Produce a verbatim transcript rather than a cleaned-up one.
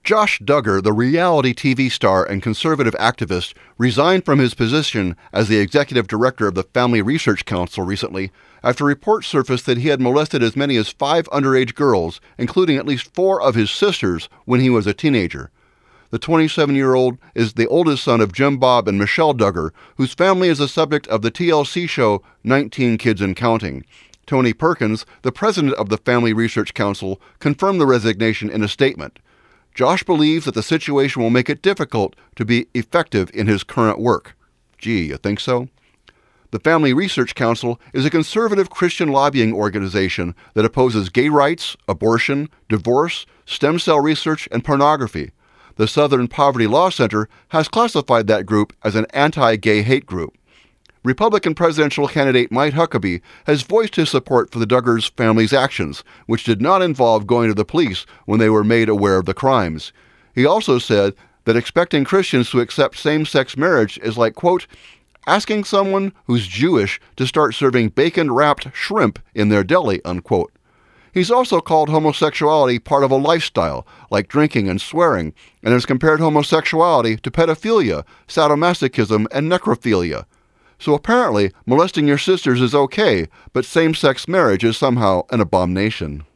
Josh Duggar, the reality T V star and conservative activist, resigned from his position as the executive director of the Family Research Council recently after reports surfaced that he had molested as many as five underage girls, including at least four of his sisters, when he was a teenager. The twenty-seven-year-old is the oldest son of Jim Bob and Michelle Duggar, whose family is the subject of the T L C show nineteen Kids and Counting. Tony Perkins, the president of the Family Research Council, confirmed the resignation in a statement. Josh believes that the situation will make it difficult to be effective in his current work. Gee, you think so? The Family Research Council is a conservative Christian lobbying organization that opposes gay rights, abortion, divorce, stem cell research, and pornography. The Southern Poverty Law Center has classified that group as an anti-gay hate group. Republican presidential candidate Mike Huckabee has voiced his support for the Duggars family's actions, which did not involve going to the police when they were made aware of the crimes. He also said that expecting Christians to accept same-sex marriage is like, quote, asking someone who's Jewish to start serving bacon-wrapped shrimp in their deli, unquote. He's also called homosexuality part of a lifestyle, like drinking and swearing, and has compared homosexuality to pedophilia, sadomasochism, and necrophilia. So apparently, molesting your sisters is okay, but same-sex marriage is somehow an abomination.